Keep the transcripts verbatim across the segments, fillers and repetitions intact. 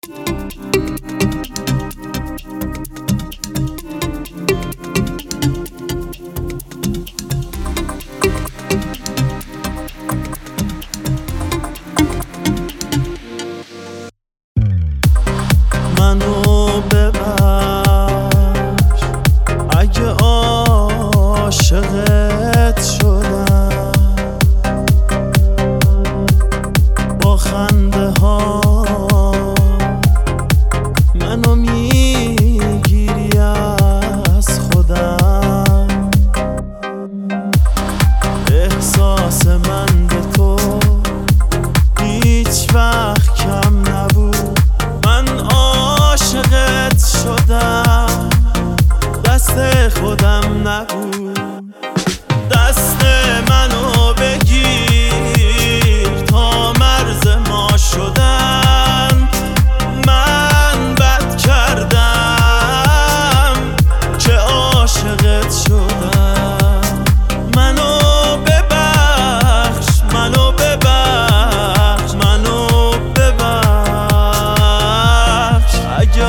منو ببخش اگه عاشقت شدم، با خنده ها منو میگیری از خودم. احساس من به تو هیچ وقت کم نبود، من عاشقت شدم، دست خودم نبود. دست منو بگیر تا مرز ما شدن، من بد کردم که عاشقت شدم. منو ببخش، منو ببخش، منو ببخش اگه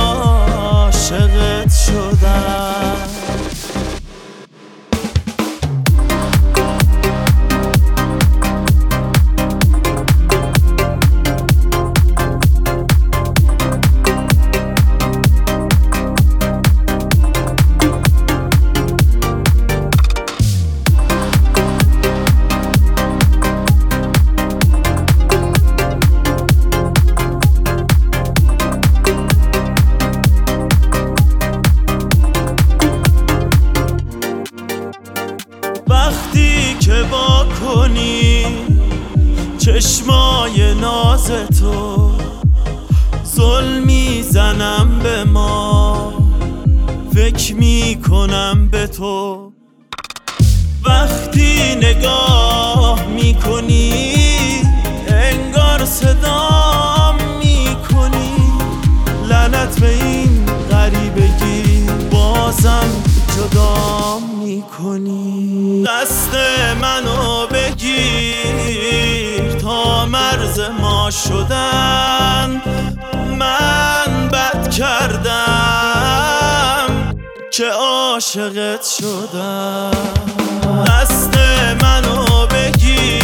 عاشقت شدم. وقتی که وا کنی چشمای ناز تو، ظلم میزنم به ما، فکر میکنم به تو. وقتی نگاه میکنی انگار صدام میکنی، لعنت به این غریبگی بازم جدام میکنی. دست منو بگیر تا مرز ما شدن، من بد کردم که عاشقت شدم. دست منو بگیر